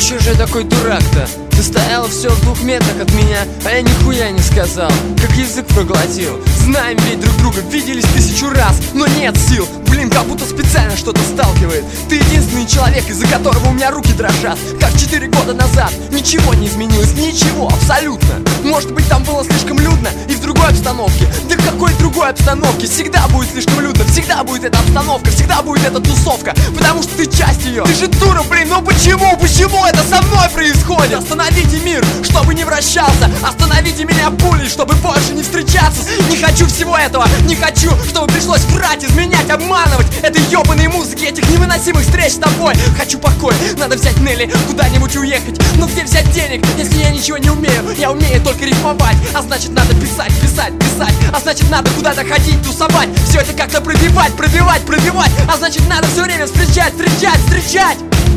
чё же я такой дурак-то? Ты стояла всё в 2 метрах от меня, а я нихуя не сказал, как язык проглотил. Знаем ведь друг друга, виделись 1000 раз, но нет сил. Блин, как будто специально что-то сталкивает. Ты единственный человек, из-за которого у меня руки дрожат. Как 4 года назад, ничего не изменилось, ничего, абсолютно. Может быть, там было слишком людно и в другой обстановке. Да в какой другой обстановке? Всегда будет слишком людно, всегда будет эта обстановка, всегда будет эта тусовка, потому что ты часть ее. Ты же дура, блин, ну почему? Почему это со мной происходит? Остановите мир, чтобы не вращался. Остановите меня пулей, чтобы больше не встречаться. Не хочу всего этого, не хочу, чтобы пришлось врать, изменять, обманывать этой ёбаной музыки, этих невыносимых встреч с тобой. Хочу покой, надо взять Нелли, куда-нибудь уехать. Но где взять денег, если я ничего не умею? Я умею только рифмовать, а значит надо писать, писать, писать. А значит надо куда-то ходить, тусовать. Все это как-то пробивать, пробивать, пробивать. А значит надо все время встречать, встречать, встречать.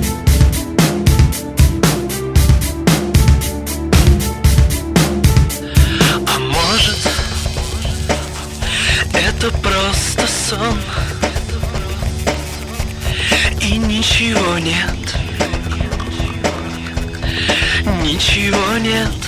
А может, это просто сон, и ничего нет, ничего нет.